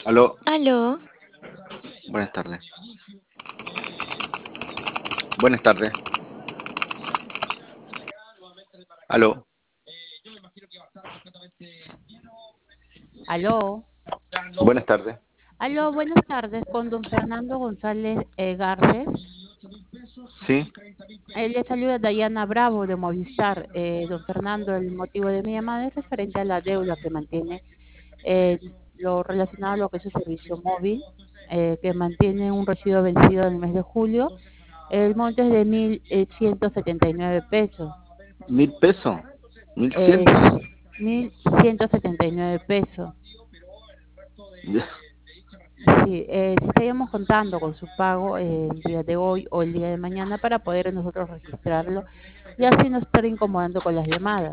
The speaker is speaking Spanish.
Aló, Aló, buenas tardes. Buenas tardes. Aló, Aló, buenas tardes. aló, buenas tardes, con don Fernando González Garces. Sí, Él le saluda Dayana Bravo de Movistar. Don Fernando, el motivo de mi llamada es referente a la deuda que mantiene, eh, lo relacionado a lo que es su servicio móvil, que mantiene un recibo vencido en el mes de julio. El monto es de 1.179 pesos. 1.000 pesos. 1.100. Eh, 1.179 pesos. Ya. Sí, si estaríamos contando con su pago el día de hoy o el día de mañana para poder nosotros registrarlo y así no estar incomodando con las llamadas.